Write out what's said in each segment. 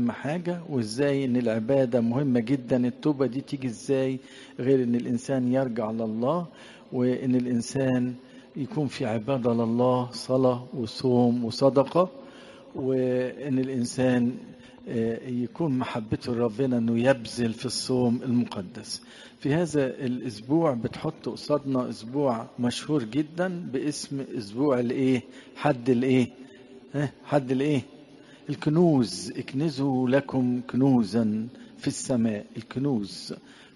أهم حاجة، وإزاي إن العبادة مهمة جدا. التوبة دي تيجي إزاي غير إن الإنسان يرجع لله، وإن الإنسان يكون في عبادة لله، صلاة وصوم وصدقة، وإن الإنسان يكون محبته لربنا إنه يبذل في الصوم المقدس. في هذا الأسبوع بتحط قصادنا أسبوع مشهور جدا باسم أسبوع الإيه؟ حد الإيه؟ حد الإيه؟ الكنوز. اكنزوا لكم كنوزا في السماء، الكنوز.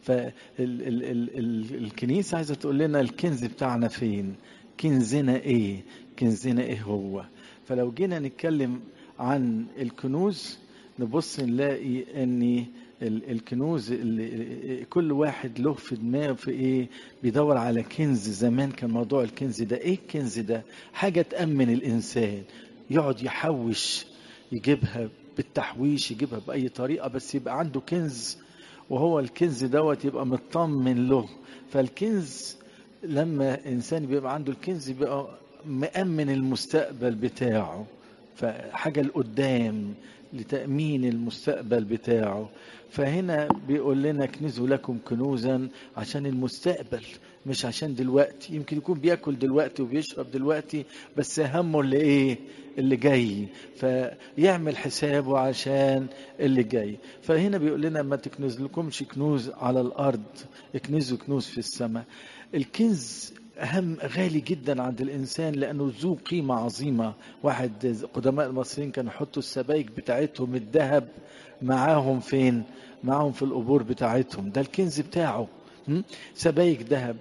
فالكنيسة عايزة تقول لنا الكنز بتاعنا فين، كنزنا ايه، كنزنا ايه هو. فلو جينا نتكلم عن الكنوز نبص نلاقي ان الكنوز اللي كل واحد له في دماغه في ايه، بيدور على كنز. زمان كان موضوع الكنز ده ايه، الكنز ده حاجة تأمن الإنسان، يقعد يحوش، يجيبها بالتحويش، يجيبها بأي طريقة، بس يبقى عنده كنز، وهو الكنز دوت يبقى مطمن له. فالكنز لما إنسان بيبقى عنده الكنز بيبقى مأمن المستقبل بتاعه، فحاجة لقدام لتأمين المستقبل بتاعه. فهنا بيقول لنا اكنزوا لكم كنوزا عشان المستقبل، مش عشان دلوقتي. يمكن يكون بياكل دلوقتي وبيشرب دلوقتي، بس همه اللي ايه، اللي جاي، فيعمل حسابه عشان اللي جاي. فهنا بيقول لنا ما تكنز لكمش كنوز على الارض، اكنزوا كنوز في السماء. الكنز أهم، غالي جدا عند الإنسان لأنه ذو قيمة عظيمة. واحد قدماء المصريين كانوا يحطوا السبائك بتاعتهم الذهب معاهم فين، معاهم في القبور بتاعتهم، ده الكنز بتاعه. سبائك ذهب.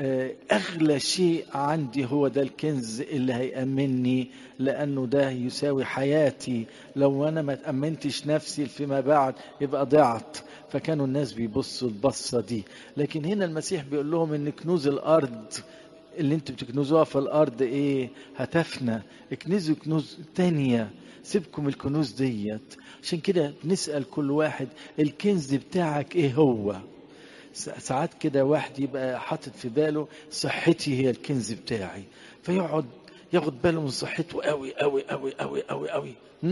أغلى شيء عندي هو ده الكنز اللي هيأمنني، لأنه ده يساوي حياتي. لو أنا ما تأمنتش نفسي فيما بعد يبقى ضعت. فكانوا الناس بيبصوا البصة دي. لكن هنا المسيح بيقول لهم إن كنوز الأرض اللي انتوا بتكنزوها في الأرض إيه، هتفنى. اكنزوا كنوز تانية، سيبكم الكنوز ديت. عشان كده بنسأل كل واحد الكنز بتاعك إيه هو. ساعات كده واحد يبقى حاطط في باله صحتي هي الكنز بتاعي، فيقعد ياخد باله من صحته قوي قوي قوي قوي قوي قوي،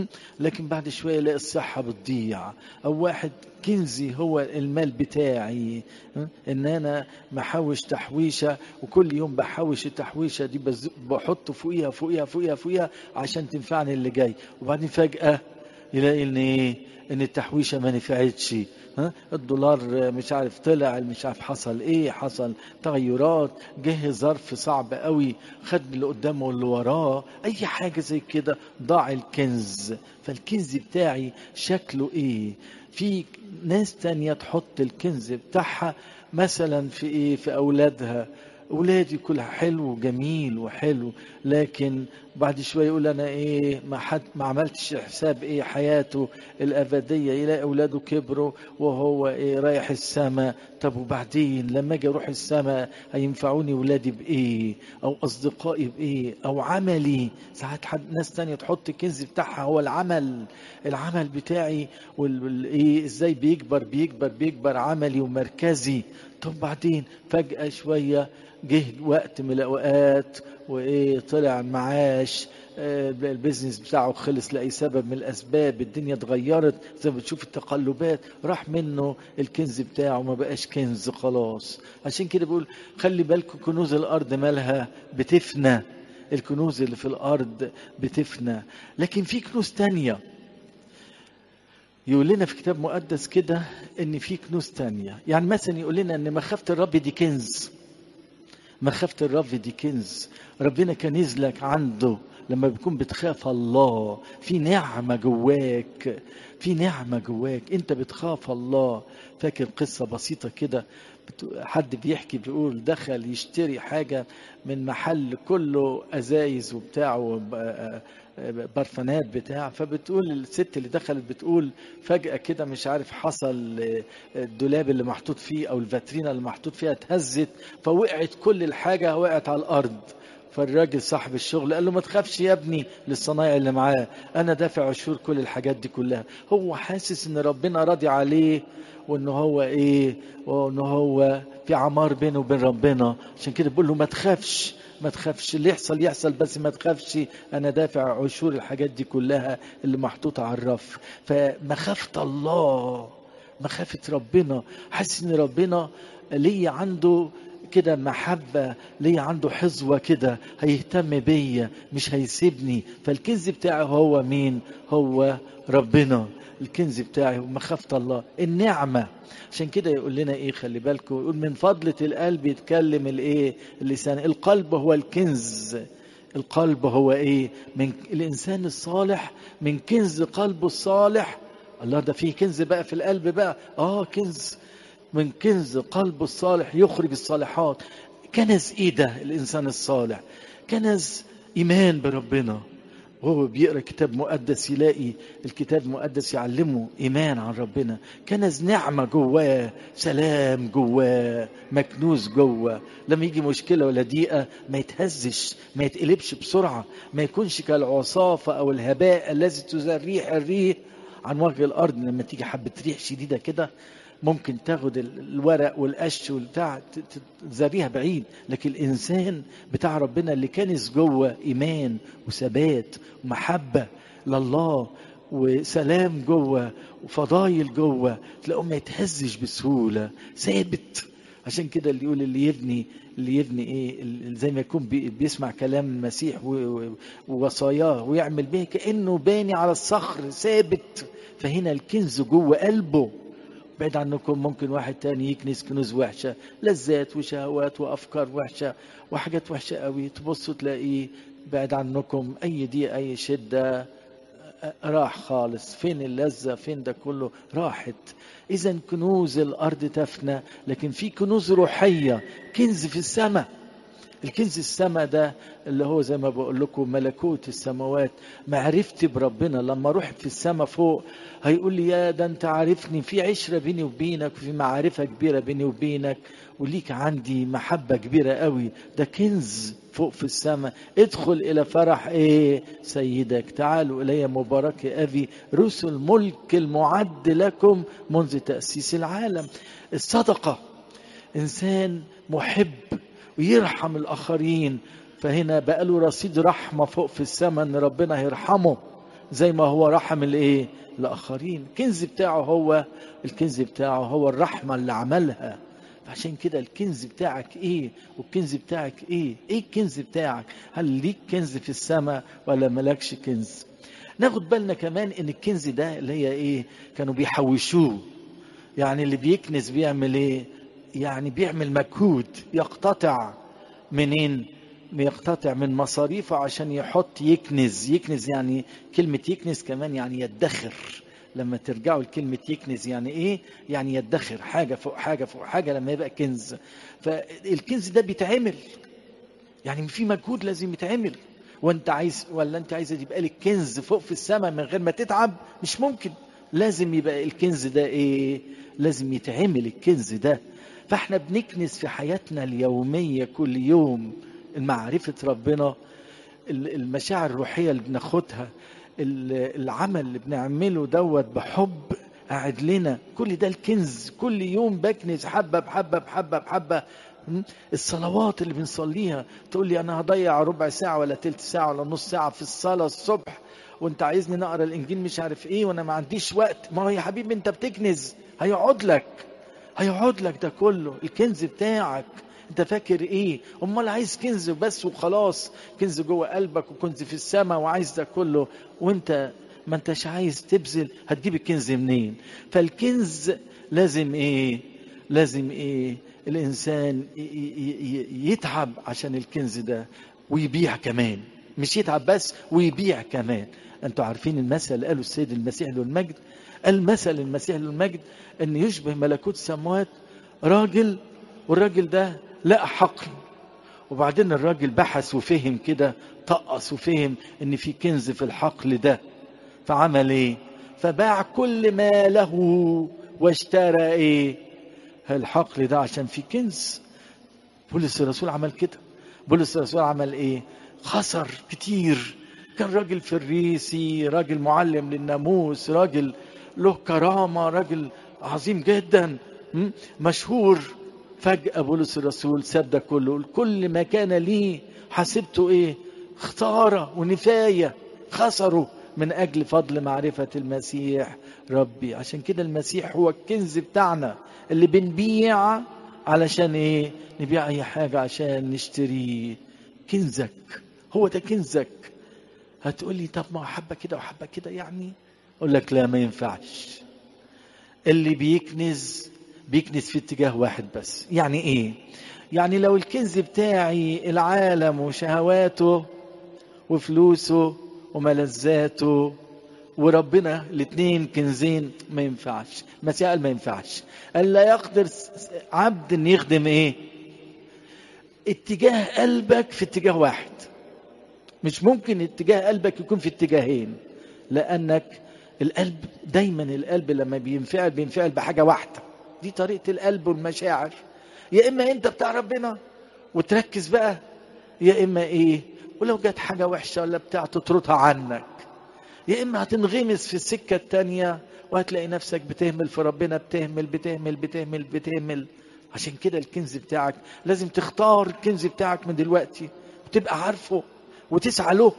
لكن بعد شوية يلاقي الصحة بتضيع. أو واحد كنزي هو المال بتاعي، إن أنا محوش تحويشة وكل يوم بحوش التحويشة دي بحطه فوقيها فوقيها فوقيها فوقيها عشان تنفعني اللي جاي، وبعدين فجأة يلاقي إن إيه، إن التحويشة ما نفعتش. الدولار مش عارف طلع، مش عارف حصل ايه، حصل تغيرات، جه ظرف صعب قوي خد اللي قدامه واللي وراه، اي حاجة زي كده ضاع الكنز. فالكنز بتاعي شكله ايه. في ناس تانية تحط الكنز بتاعها مثلا في ايه، في اولادها. اولادي كلها حلو وجميل وحلو، لكن بعد شويه يقول انا ايه، ما عملتش حساب ايه حياته الابديه. يلاقي اولاده كبروا وهو ايه رايح السماء. طب وبعدين لما اجي اروح السماء هينفعوني ولادي بايه، او اصدقائي بايه، او عملي. ساعات ناس تانية تحط الكنز بتاعها هو العمل، العمل بتاعي والايه ازاي بيكبر بيكبر بيكبر عملي ومركزي. طب بعدين فجأة شوية جه وقت من الأوقات وإيه طلع معاش، البيزنس بتاعه خلص لأي سبب من الأسباب، الدنيا اتغيرت زي ما بتشوف التقلبات، راح منه الكنز بتاعه، ما بقاش كنز خلاص. عشان كده بيقول خلي بالكم كنوز الأرض مالها بتفنى، الكنوز اللي في الأرض بتفنى. لكن في كنوز تانية يقول لنا في كتاب مقدس كده ان في كنوز تانية. يعني مثلا يقول لنا ان مخافة الرب دي كنز، مخافة الرب دي كنز. ربنا كنز لك عنده لما بتكون بتخاف الله، في نعمة جواك، في نعمة جواك، انت بتخاف الله. فاكر قصة بسيطة كده، حد بيحكي بيقول دخل يشتري حاجة من محل كله أزايز وبتاع برفانات بتاع، فبتقول الست اللي دخلت بتقول فجأة كده مش عارف حصل، الدولاب اللي محطوط فيه أو الفاترينا اللي محطوط فيها اتهزت، فوقعت كل الحاجة وقعت على الأرض. فالراجل صاحب الشغل قال له ما تخافش يا ابني للصنايع اللي معاه، انا دافع عشور كل الحاجات دي كلها. هو حاسس ان ربنا راضي عليه، وان هو ايه، وان هو في عمار بينه وبين ربنا. عشان كده بيقول له ما تخافش، ما تخافش، اللي يحصل يحصل بس ما تخافش، انا دافع عشور الحاجات دي كلها اللي محطوطة على الرف. فمخافة الله، مخافة ربنا، حاسس ان ربنا ليه عنده كده محبة، ليه عنده حظوة كده، هيهتم بيا مش هيسيبني. فالكنز بتاعه هو مين؟ هو ربنا. الكنز بتاعي مخافة الله، النعمة. عشان كده يقول لنا ايه، خلي بالكم، يقول من فضلة القلب يتكلم الايه، اللسان. القلب هو الكنز. القلب هو ايه؟ من الانسان الصالح من كنز قلبه الصالح. الله، ده فيه كنز بقى في القلب بقى، كنز. من كنز قلبه الصالح يخرج الصالحات. كنز ايه ده الانسان الصالح؟ كنز ايمان بربنا. وهو بيقرأ كتاب مقدس يلاقي الكتاب المقدس يعلمه إيمان عن ربنا. كنز نعمة جواه، سلام جواه، مكنوز جواه. لما يجي مشكلة ولا ضيقة ما يتهزش، ما يتقلبش بسرعة، ما يكونش كالعصافة أو الهباء الذي تزريح الريح عن وجه الأرض. لما تيجي حبة ريح شديدة كده ممكن تاخد الورق والقش والبتاع تزريها بعيد. لكن الإنسان بتاع ربنا اللي كانس جوه إيمان وثبات ومحبة لله وسلام جوه وفضايل جوه، تلاقوه ما يتهزش بسهولة، ثابت. عشان كده اللي يقول اللي يبني ايه، زي ما يكون بيسمع كلام المسيح ووصاياه ويعمل به كأنه باني على الصخر ثابت. فهنا الكنز جوه قلبه. بعيد عنكم ممكن واحد تاني يكنس كنوز وحشة، لذات وشهوات وأفكار وحشة وحاجات وحشة قوي، تبصوا تلاقيه بعيد عنكم، أي دي أي شدة راح خالص. فين اللذة؟ فين ده كله؟ راحت. إذا كنوز الأرض تفنى، لكن في كنوز روحية، كنز في السماء. الكنز السماء ده اللي هو زي ما بقول لكم ملكوت السماوات، معرفتي بربنا. لما اروح في السماء فوق هيقول لي يا ده انت عارفني، في عشرة بيني وبينك، وفي معرفة كبيرة بيني وبينك، وليك عندي محبة كبيرة قوي. ده كنز فوق في السماء. ادخل الى فرح ايه سيدك، تعالوا الي مبارك ابي رسل ملك المعد لكم منذ تأسيس العالم. الصدقة، انسان محب ويرحم الآخرين، فهنا بقى له رصيد رحمة فوق في السماء ان ربنا هيرحمه زي ما هو رحم الايه الآخرين. الكنز بتاعه هو الرحمة اللي عملها. فعشان كده الكنز بتاعك ايه، والكنز بتاعك ايه الكنز بتاعك؟ هل ليك كنز في السماء ولا ملكش كنز؟ ناخد بالنا كمان ان الكنز ده اللي هي ايه، كانوا بيحوشوه. يعني اللي بيكنز بيعمل ايه؟ يعني بيعمل مجهود، يقتطع منين؟ يقتطع من مصاريفه عشان يحط يكنز. يعني كلمة يكنز كمان يعني يدخر. لما ترجعوا لكلمة يكنز يعني ايه؟ يعني يدخر حاجة فوق حاجة فوق حاجة لما يبقى كنز. فالكنز ده بيتعمل، يعني في مجهود لازم يتعمل. وانت عايز ولا انت عايز يبقى لك كنز فوق في السماء من غير ما تتعب؟ مش ممكن. لازم يبقى الكنز ده ايه؟ لازم يتعمل الكنز ده. فاحنا بنكنز في حياتنا اليومية كل يوم معرفة ربنا، المشاعر الروحية اللي بناخدها، العمل اللي بنعمله بحب قاعد لنا، كل ده الكنز. كل يوم بكنز حبة بحبة بحبة بحبة. الصلوات اللي بنصليها، تقول لي انا هضيع ربع ساعة ولا تلت ساعة ولا نص ساعة في الصلاة الصبح، وانت عايزني نقرأ الانجيل مش عارف ايه وانا ما عنديش وقت. ما هو يا حبيبي انت بتكنز، هيقعد لك ده كله الكنز بتاعك. انت فاكر ايه؟ امال عايز كنز بس وخلاص، كنز جوه قلبك وكنز في السماء وعايز ده كله، وانت ما انتش عايز تبذل، هتجيب الكنز منين؟ فالكنز لازم ايه الانسان يتعب عشان الكنز ده، ويبيع كمان. مش يتعب بس، ويبيع كمان. انتوا عارفين المثل اللي قاله السيد المسيح له المجد؟ المثل المسيح له المجد ان يشبه ملكوت السماوات راجل، والراجل ده لقى حقل، وبعدين الراجل بحث وفهم كده، طقس وفهم ان في كنز في الحقل ده. فعمل ايه؟ فباع كل ما له واشترى ايه الحقل ده عشان في كنز. بولس الرسول عمل كده، بولس الرسول عمل ايه؟ خسر كتير. كان راجل فريسي، راجل معلم للناموس، راجل له كرامة، راجل عظيم جدا، مشهور. فجأة بولس الرسول ساب ده كله، كل ما كان ليه حسبته ايه؟ خسارة ونفاية، خسره من أجل فضل معرفة المسيح ربي. عشان كده المسيح هو الكنز بتاعنا اللي بنبيع. علشان ايه؟ نبيع اي حاجة عشان نشتريه. كنزك هو ده كنزك. هتقولي طب ما حبة كده وحبة كده يعني. اقول لك لا، ما ينفعش. اللي بيكنز في اتجاه واحد بس. يعني ايه؟ يعني لو الكنز بتاعي العالم وشهواته وفلوسه وملذاته وربنا، الاتنين كنزين، ما ينفعش. المسيح قال ما ينفعش. قال لا يقدر عبد ان يخدم ايه؟ اتجاه قلبك في اتجاه واحد. مش ممكن اتجاه قلبك يكون في اتجاهين، لانك القلب دايما، القلب لما بينفعل بحاجة واحدة. دي طريقة القلب والمشاعر. يا اما انت بتاع ربنا وتركز بقى، يا اما ايه؟ ولو جت حاجة وحشة ولا بتاع تطردها عنك. يا اما هتنغمس في السكة التانية وهتلاقي نفسك بتهمل في ربنا، بتهمل. عشان كده الكنز بتاعك لازم تختار الكنز بتاعك من دلوقتي وتبقى عارفه وتسعى له.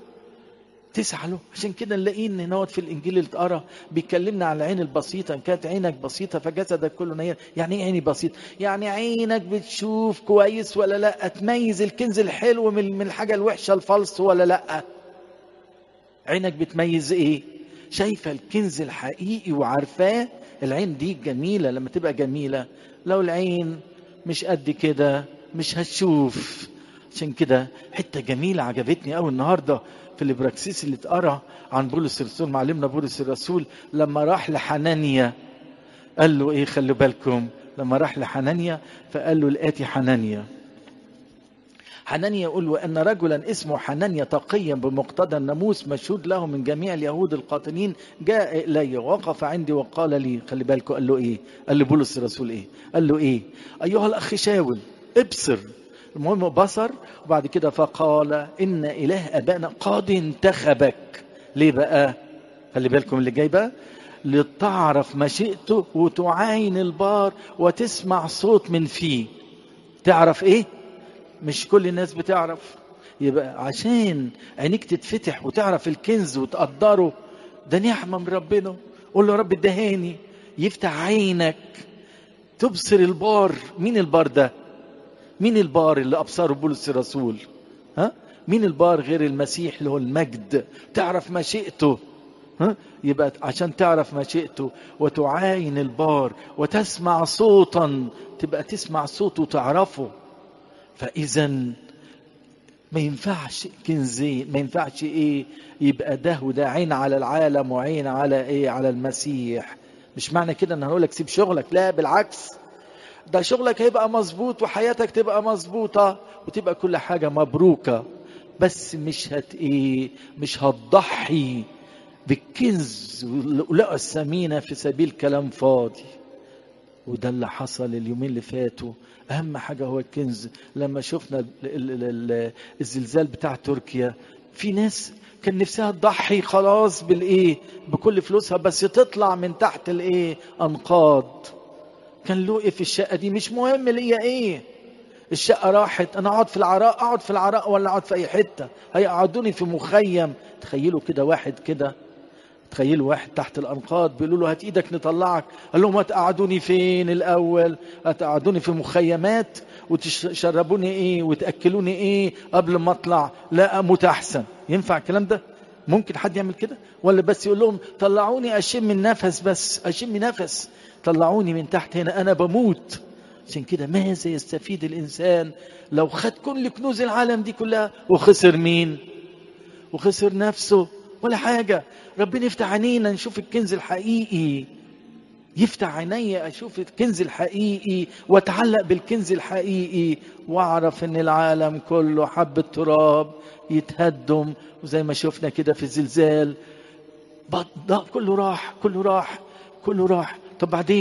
عشان كده نلاقيه ان نوت في الانجيل اللي اتقرا بيكلمنا على العين البسيطه. ان كانت عينك بسيطه فجسدك كله نير. يعني ايه عيني بسيط؟ يعني عينك بتشوف كويس ولا لا؟ تميز الكنز الحلو من الحاجه الوحشه الفلس ولا لا؟ عينك بتميز ايه؟ شايفه الكنز الحقيقي وعارفاه. العين دي جميله لما تبقى جميله. لو العين مش قد كده مش هتشوف. عشان كده حته جميله عجبتني قوي النهارده في الابراكسيس اللي اتقرا عن بولس الرسول. معلمنا بولس الرسول لما راح لحنانيا قال له ايه؟ خلوا بالكم. لما راح لحنانيا فقال له الاتي: حنانيا يقول: وأن رجلا اسمه حنانيا تقيا بمقتضى الناموس مشهود له من جميع اليهود القاطنين جاء إلي ووقف عندي وقال لي. خلي بالكم قال له إيه؟ قال له بولس الرسول إيه؟ قال له إيه؟ أيها الأخ شاول ابصر. المهم بصر. وبعد كده فقال: إن إله أبائنا قد انتخبك. ليه بقى؟ خلي بالكم اللي جاي بقى. لتعرف مشيئته وتعاين البار وتسمع صوت من فيه. تعرف إيه؟ مش كل الناس بتعرف. يبقى عشان عينيك تتفتح وتعرف الكنز وتقدره، ده نعمة من ربنا. قول له: رب ادهاني يفتح عينك تبصر البار. مين البار ده؟ مين البار اللي أبصره بولس الرسول؟ ها؟ مين البار غير المسيح اللي هو المجد؟ تعرف مشيئته. ها؟ يبقى عشان تعرف مشيئته وتعاين البار وتسمع صوتا، تبقى تسمع صوته وتعرفه. فإذا ما ينفعش كنزين، ما ينفعش ايه يبقى ده وده، عين على العالم وعين على ايه؟ على المسيح. مش معنى كده ان هقولك سيب شغلك، لا بالعكس. ده شغلك هيبقى مظبوط وحياتك تبقى مظبوطة وتبقى كل حاجة مبروكة، بس مش هتضحي بالكنز واللقى الثمينة في سبيل كلام فاضي. وده اللي حصل اليومين اللي فاتوا. اهم حاجة هو الكنز. لما شفنا الزلزال بتاع تركيا، في ناس كان نفسها تضحي خلاص بكل فلوسها بس تطلع من تحت انقاض. كان له في الشقة دي؟ مش مهم ليا الشقة راحت، انا اقعد في العراء ولا اقعد في اي حتة؟ هيقعدوني في مخيم. تخيلوا كده واحد كده، تخيلوا واحد تحت الأنقاض بيقولوا له: هات إيدك نطلعك. قال لهم: هتقعدوني فين الأول؟ هتقعدوني في مخيمات وتشربوني وتأكلوني قبل ما أطلع؟ لا، أموت أحسن. ينفع الكلام ده؟ ممكن حد يعمل كده؟ ولا بس يقول لهم: طلعوني أشم النفس، بس أشم نفس، طلعوني من تحت هنا أنا بموت. عشان كده ماذا يستفيد الإنسان لو خد كل كنوز العالم دي كلها وخسر مين؟ وخسر نفسه؟ ولا حاجة. ربنا يفتح عينينا نشوف الكنز الحقيقي، يفتح عيني أشوف الكنز الحقيقي واتعلق بالكنز الحقيقي، واعرف ان العالم كله حبة تراب يتهدم. وزي ما شفنا كده في الزلزال كله راح. طب بعدين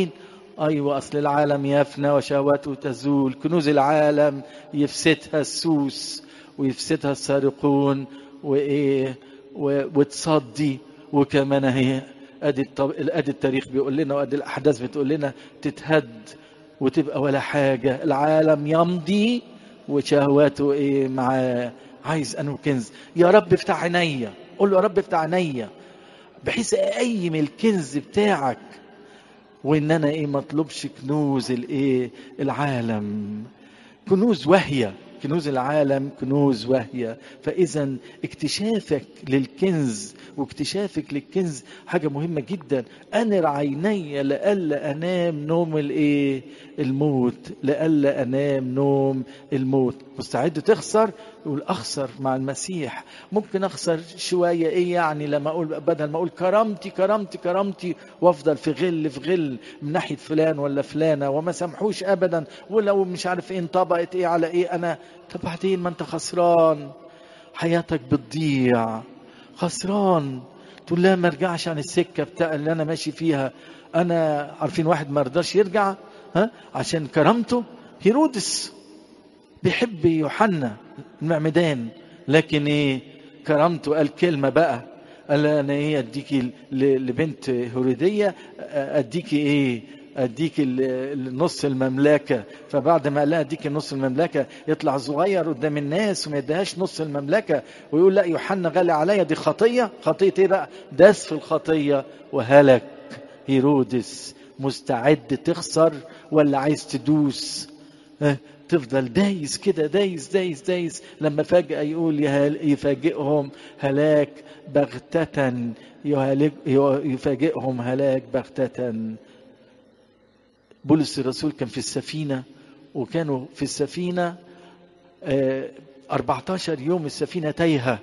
أيوة، أصل العالم يفنى وشهواته تزول. كنوز العالم يفسدها السوس ويفسدها السارقون وإيه وتصدي. وكمان هي أدي التاريخ بيقول لنا وأدي الأحداث بتقول لنا تتهد وتبقى ولا حاجة. العالم يمضي وشهواته إيه معاه. عايز أنه كنز. يا رب افتح عينيا. قول له يا رب افتح عينيا بحيث أقيم الكنز بتاعك، وإن أنا إيه مطلوبش كنوز الإيه العالم. كنوز وهية. كنوز العالم كنوز وهية. فإذا اكتشافك للكنز واكتشافك للكنز حاجة مهمة جدا. أنر عيني لألا أنام نوم الإيه الموت. لألا أنام نوم الموت. مستعد تخسر؟ يقول أخسر مع المسيح. ممكن أخسر شوية إيه يعني لما أقول بدل ما أقول كرامتي كرامتي كرامتي وأفضل في غل في غل من ناحية فلان ولا فلانة وما سامحوش أبدا، ولو مش عارف إيه انطبقت إيه على إيه أنا. طب بعدين ما أنت خسران، حياتك بتضيع. خسران. تقول لا ما ارجعش عن السكة بتاع اللي أنا ماشي فيها. أنا عارفين واحد ما رضاش يرجع عشان كرامته. هيرودس بيحب يوحنا المعمدان، لكن ايه كرامته قال كلمة بقى. قال انا ايه اديكي لبنت هيرودية اديكي ايه اديكي نص المملكة. فبعد ما قال لها اديكي نص المملكة يطلع صغير قدام الناس وما يديهاش نص المملكة ويقول لا يوحنا غالي عليا. دي خطية. خطية ايه بقى؟ داس في الخطية وهلك. هيرودس مستعد تخسر ولا عايز تدوس؟ تفضل دايس كده دايس دايس دايس لما فجأة يقول يفاجئهم هلاك بغتة. يفاجئهم هلاك بغتة. بولس الرسول كان في السفينة وكانوا في السفينة 14 يوم السفينة تايهة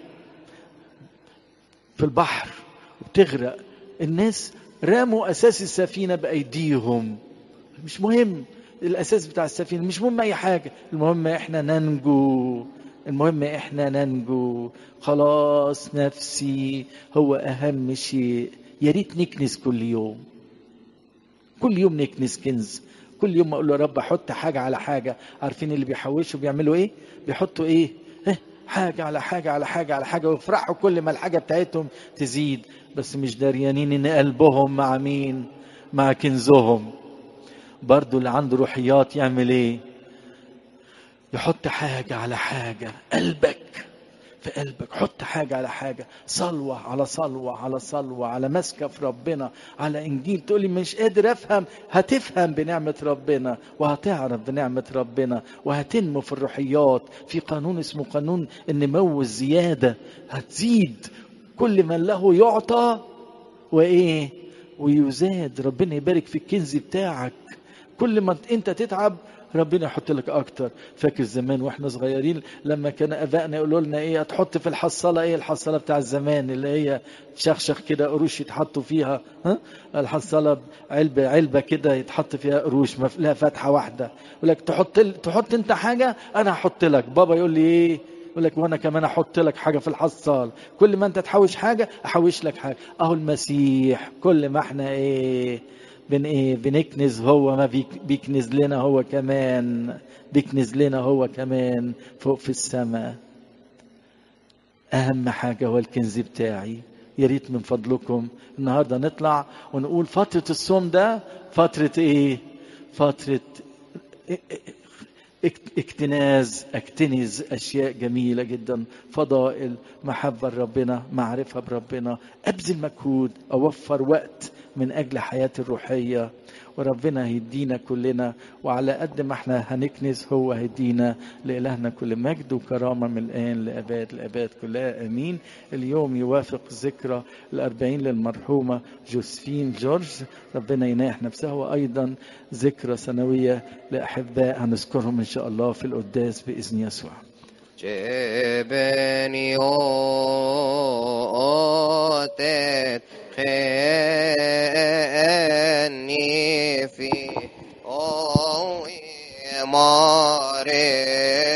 في البحر وبتغرق. الناس راموا أساس السفينة بأيديهم. مش مهم الأساس بتاع السفينة، مش مهم أي حاجة، المهم إحنا ننجو. المهم إحنا ننجو. خلاص نفسي هو أهم شيء. يا ريت نكنس كل يوم. كل يوم نكنس كنز. كل يوم أقول له يا رب حط حاجة على حاجة. عارفين اللي بيحوشوا بيعملوا إيه؟ بيحطوا إيه؟ حاجة على حاجة على حاجة على حاجة ويفرحوا كل ما الحاجة بتاعتهم تزيد، بس مش داريانين إن قلبهم مع مين؟ مع كنزهم. برضو اللي عنده روحيات يعمل ايه؟ يحط حاجة على حاجة. قلبك في قلبك حط حاجة على حاجة. صلوة على صلوة على صلوة على مسكة في ربنا على إنجيل. تقولي مش قادر أفهم. هتفهم بنعمة ربنا وهتعرف بنعمة ربنا وهتنمو في الروحيات. في قانون اسمه قانون النمو الزيادة. هتزيد كل من له يعطى وإيه ويزاد. ربنا يبارك في الكنز بتاعك. كل ما انت تتعب ربنا يحط لك اكتر. فاكر زمان واحنا صغيرين لما كان ابائنا يقولوا لنا ايه تحط في الحصاله ايه الحصاله بتاع الزمان اللي هي شخشخ كده قروش يتحطوا فيها. الحصاله علبه كده يتحط فيها قروش لها فتحه واحده. يقول لك تحط انت حاجه انا هحط لك. بابا يقول لي ايه؟ يقول لك وانا كمان احط لك حاجه في الحصال. كل ما انت تحوش حاجه احوش لك حاجه. اهو المسيح كل ما احنا بنكنز هو ما بيكنز لنا هو كمان. بيكنز لنا هو كمان فوق في السماء. اهم حاجة هو الكنز بتاعي. يا ريت من فضلكم النهاردة نطلع ونقول فترة الصوم ده فترة ايه؟ فترة اكتنز اشياء جميلة جدا. فضائل، محبة لربنا، معرفة بربنا، ابذل مجهود، اوفر وقت من اجل حياتي الروحية وربنا هيدينا كلنا. وعلى قد ما احنا هنكنز هو هيدينا. لإلهنا كل مجد وكرامة من الآن لأباد الأباد كلها آمين. اليوم يوافق ذكرى 40 للمرحومة جوزفين جورج. ربنا يناح نفسها. وأيضا ذكرى سنوية لأحباء هنذكرهم إن شاء الله في القداس بإذن يسوع. جبني أوتت خاني في أوي ماري